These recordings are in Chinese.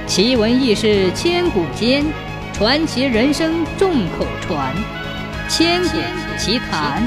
奇闻异事千古间，传奇人生众口传。千古奇谈。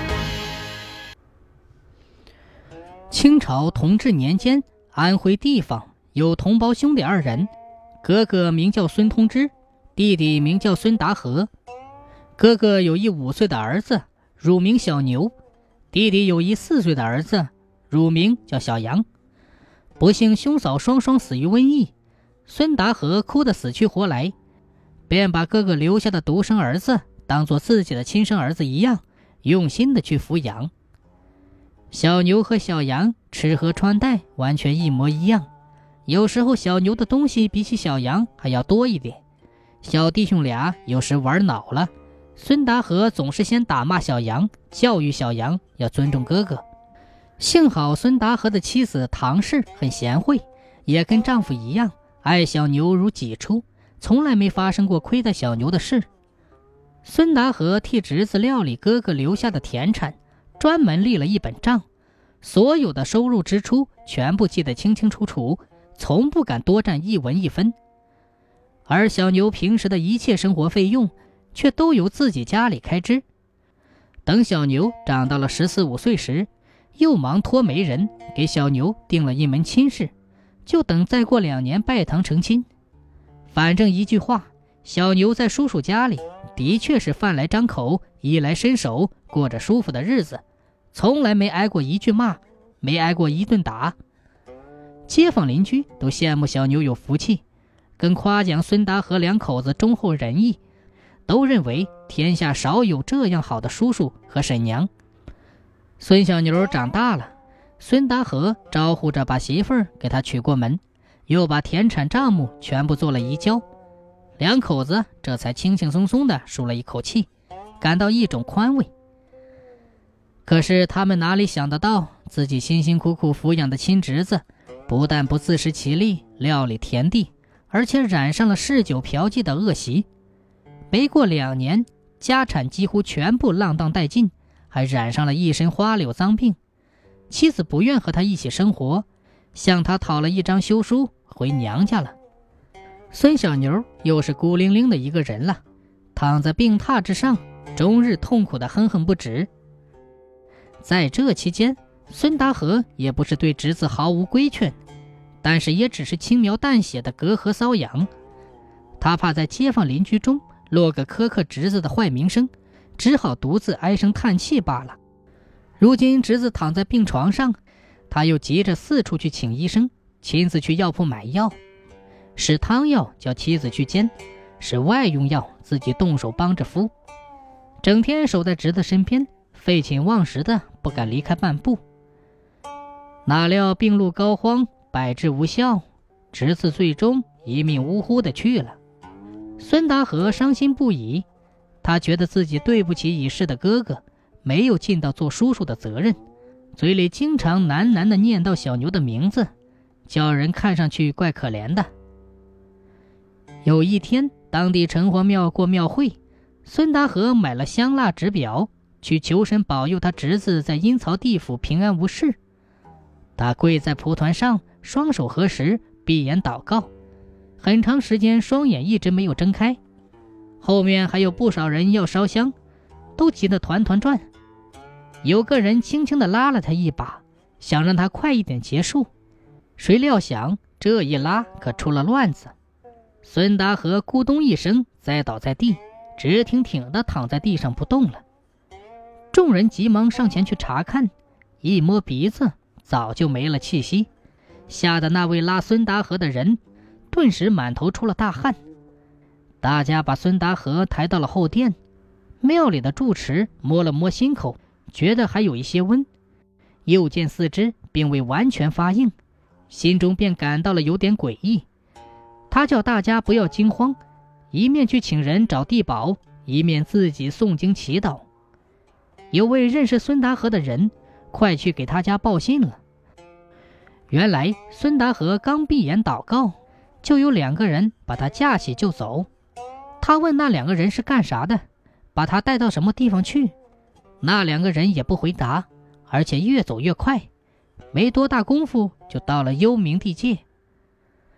清朝同治年间，安徽地方有同胞兄弟二人，哥哥名叫孙通之，弟弟名叫孙达和。哥哥有一5岁的儿子，乳名小牛；弟弟有一4岁的儿子，乳名叫小杨。不幸兄嫂双双死于瘟疫，孙达和哭得死去活来，便把哥哥留下的独生儿子当作自己的亲生儿子一样，用心的去抚养。小牛和小杨吃喝穿戴完全一模一样，有时候小牛的东西比起小杨还要多一点。小弟兄俩有时玩恼了，孙达和总是先打骂小杨，教育小杨要尊重哥哥。幸好孙达和的妻子唐氏很贤惠，也跟丈夫一样爱小牛如己出，从来没发生过亏待小牛的事。孙达和替侄子料理哥哥留下的田产，专门立了一本账，所有的收入支出全部记得清清楚楚，从不敢多占一文一分。而小牛平时的一切生活费用却都由自己家里开支。等小牛长到了14、15岁时，又忙托媒人给小牛定了一门亲事，就等再过2年拜堂成亲。反正一句话，小牛在叔叔家里的确是饭来张口，衣来伸手，过着舒服的日子，从来没挨过一句骂，没挨过一顿打。街坊邻居都羡慕小牛有福气，更夸奖孙达和2口子忠厚仁义，都认为天下少有这样好的叔叔和婶娘。孙小牛长大了，孙达和招呼着把媳妇儿给他娶过门，又把田产账目全部做了移交，2口子这才轻轻松松地舒了一口气，感到一种宽慰。可是他们哪里想得到，自己辛辛苦苦抚养的亲侄子，不但不自食其力料理田地，而且染上了嗜酒嫖妓的恶习。没过2年，家产几乎全部浪荡殆尽，还染上了一身花柳脏病。妻子不愿和他一起生活，向他讨了一张休书，回娘家了。孙小牛又是孤零零的一个人了，躺在病榻之上，终日痛苦的哼哼不止。在这期间，孙达和也不是对侄子毫无规劝，但是也只是轻描淡写的隔河搔痒。他怕在街坊邻居中落个苛刻侄子的坏名声，只好独自唉声叹气罢了。如今侄子躺在病床上，他又急着四处去请医生，亲自去药铺买药，是汤药叫妻子去煎，是外用药自己动手帮着敷，整天守在侄子身边，废寝忘食的不敢离开半步。哪料病入膏肓，百治无效，侄子最终一命呜呼的去了。孙达和伤心不已，他觉得自己对不起已逝的哥哥，没有尽到做叔叔的责任，嘴里经常喃喃地念叨小牛的名字，叫人看上去怪可怜的。有一天，当地城隍庙过庙会，孙达和买了香蜡纸表，去求神保佑他侄子在阴曹地府平安无事。他跪在蒲团上，双手合十，闭眼祷告，很长时间双眼一直没有睁开。后面还有不少人要烧香，都急得团团转。有个人轻轻地拉了他一把，想让他快一点结束，谁料想这一拉可出了乱子。孙达和咕咚一声栽倒在地，直挺挺地躺在地上不动了。众人急忙上前去查看，一摸鼻子，早就没了气息，吓得那位拉孙达和的人顿时满头出了大汗。大家把孙达和抬到了后殿，庙里的住持摸了摸心口，觉得还有一些温，又见四肢并未完全发硬，心中便感到了有点诡异。他叫大家不要惊慌，一面去请人找地保，一面自己诵经祈祷。有位认识孙达和的人快去给他家报信了。原来孙达和刚闭眼祷告，就有2个人把他架起就走。他问那2个人是干啥的，把他带到什么地方去，那2个人也不回答，而且越走越快，没多大功夫就到了幽冥地界。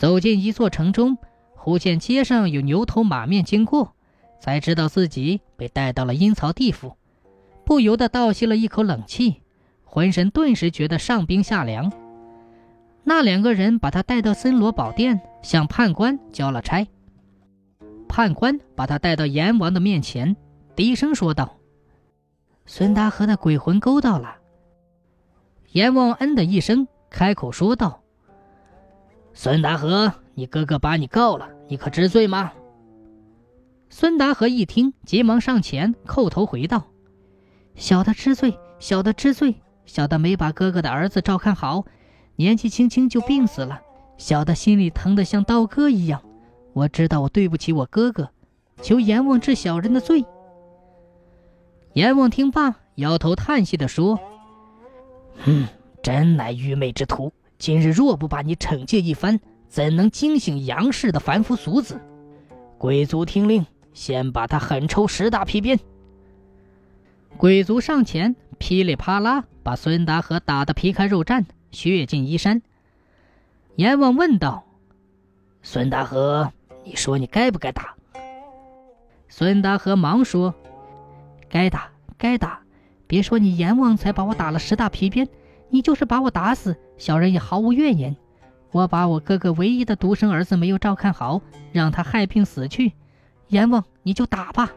走进一座城中，忽见街上有牛头马面经过，才知道自己被带到了阴曹地府，不由得倒吸了一口冷气，浑身顿时觉得上冰下凉。那2个人把他带到森罗宝殿，向判官交了差。判官把他带到阎王的面前，低声说道：孙达和的鬼魂勾到了。阎王嗯的一声，开口说道：孙达和，你哥哥把你告了，你可知罪吗？孙达和一听，急忙上前叩头回道：小的知罪，小的知罪，小的没把哥哥的儿子照看好，年纪轻轻就病死了，小的心里疼得像刀割一样，我知道我对不起我哥哥，求阎王治小人的罪。阎王听罢，摇头叹息地说：真乃愚昧之徒，今日若不把你惩戒一番，怎能惊醒杨氏的凡夫俗子？贵族听令，先把他狠抽10大皮鞭。鬼族上前，噼里啪啦把孙达和打得皮开肉绽，血尽衣衫。阎王问道：孙达和，你说你该不该打？孙达和忙说：该打，该打，别说你阎王才把我打了10大皮鞭，你就是把我打死，小人也毫无怨言。我把我哥哥唯一的独生儿子没有照看好，让他害病死去，阎王你就打吧。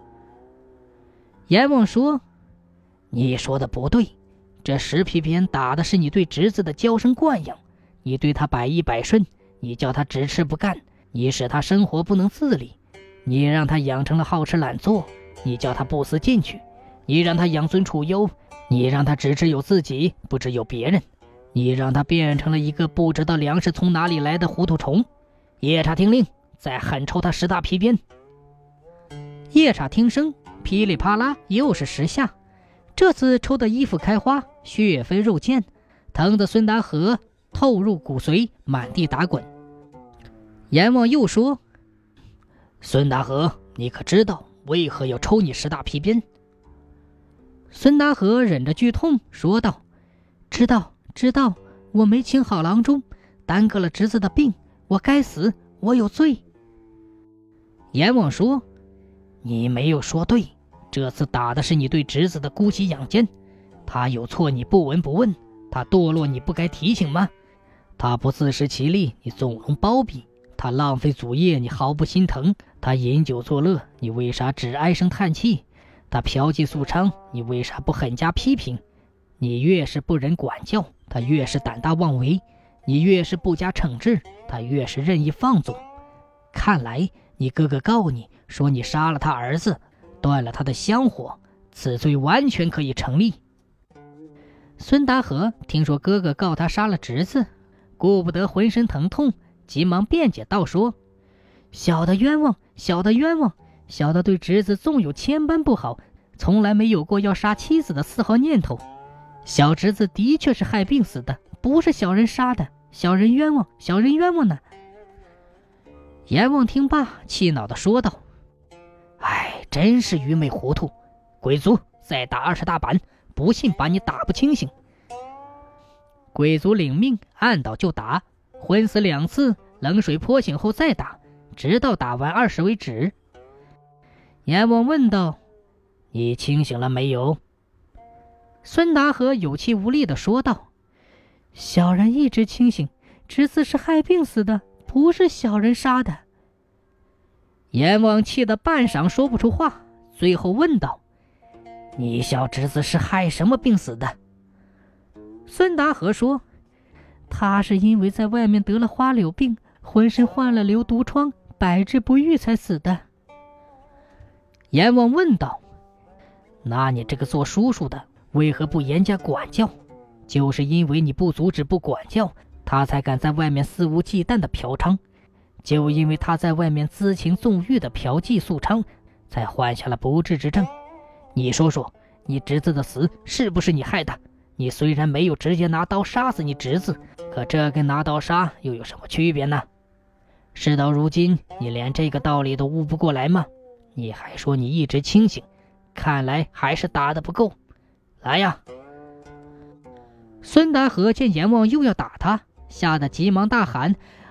阎王说：你说的不对，这10皮鞭打的是你对侄子的娇生惯养，你对他百依百顺，你叫他只吃不干，你使他生活不能自理，你让他养成了好吃懒做，你叫他不思进取，你让他养尊处优，你让他只知有自己，不知有别人，你让他变成了一个不知道粮食从哪里来的糊涂虫。夜叉听令，再狠抽他10大皮鞭。夜叉听声，噼里啪啦又是10下，这次抽得衣服开花，血飞肉溅，疼得孙达和透入骨髓，满地打滚。阎王又说：孙达和，你可知道为何要抽你10大皮鞭？孙达和忍着剧痛说道：知道，知道，我没请好郎中，耽搁了侄子的病，我该死，我有罪。阎王说：你没有说对，这次打的是你对侄子的姑息养奸，他有错你不闻不问，他堕落你不该提醒吗？他不自食其力，你纵容包庇，他浪费祖业，你毫不心疼，他饮酒作乐，你为啥只唉声叹气？他嫖妓宿娼，你为啥不狠加批评？你越是不忍管教，他越是胆大妄为，你越是不加惩治，他越是任意放纵。看来你哥哥告你说你杀了他儿子，断了他的香火，此罪完全可以成立。孙达和听说哥哥告他杀了侄子，顾不得浑身疼痛，急忙辩解道说：小的冤枉，小的冤枉，小的对侄子纵有千般不好，从来没有过要杀妻子的丝毫念头。小侄子的确是害病死的，不是小人杀的，小人冤枉，小人冤枉呢。阎王听罢，气恼地说道：真是愚昧糊涂，鬼族再打20大板，不信把你打不清醒。鬼族领命，按倒就打，昏死2次，冷水泼醒后再打，直到打完20为止。阎王问道：你清醒了没有？孙达和有气无力地说道：小人一直清醒，侄子是害病死的，不是小人杀的。阎王气得半晌说不出话，最后问道：你小侄子是害什么病死的？孙达和说：他是因为在外面得了花柳病，浑身患了流毒疮，百治不愈才死的。阎王问道：那你这个做叔叔的为何不严加管教？就是因为你不阻止不管教，他才敢在外面肆无忌惮的嫖娼，就因为他在外面恣情纵欲的嫖妓宿娼，才患下了不治之症。你说说，你侄子的死是不是你害的？你虽然没有直接拿刀杀死你侄子，可这跟拿刀杀又有什么区别呢？事到如今，你连这个道理都悟不过来吗？你还说你一直清醒，看来还是打得不够。来呀！孙达和见阎王又要打他，吓得急忙大喊：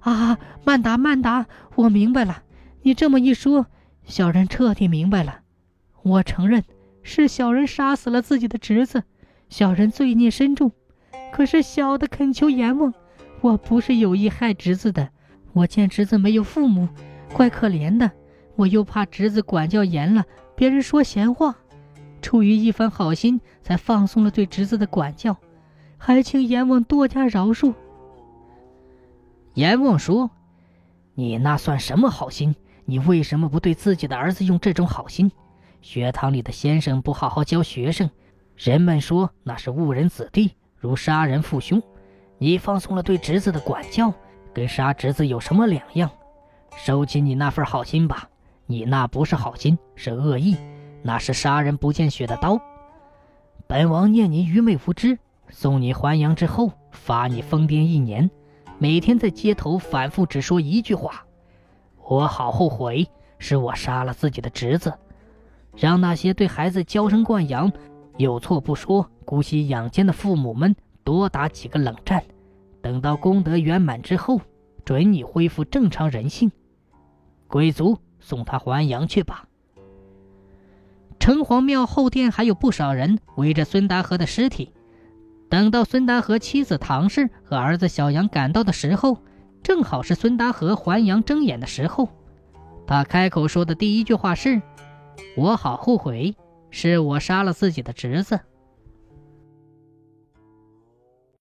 啊，慢打慢打，我明白了。你这么一说，小人彻底明白了。我承认，是小人杀死了自己的侄子，小人罪孽深重。可是小的恳求阎王，我不是有意害侄子的。我见侄子没有父母，怪可怜的，我又怕侄子管教严了，别人说闲话，出于一番好心，才放松了对侄子的管教，还请阎王多加饶恕。阎王说：你那算什么好心？你为什么不对自己的儿子用这种好心？学堂里的先生不好好教学生，人们说那是误人子弟，如杀人父兄。你放松了对侄子的管教，跟杀侄子有什么两样？收起你那份好心吧，你那不是好心，是恶意，那是杀人不见血的刀。本王念你愚昧无知，送你还阳之后，罚你疯癫1年，每天在街头反复只说一句话：我好后悔，是我杀了自己的侄子。让那些对孩子娇生惯养、有错不说、姑息养奸的父母们多打几个冷战，等到功德圆满之后，准你恢复正常人性。贵族，送他还阳去吧。城隍庙后殿还有不少人围着孙达和的尸体。等到孙达和妻子唐氏和儿子小杨赶到的时候，正好是孙达和还阳睁眼的时候。他开口说的第一句话是：我好后悔，是我杀了自己的侄子。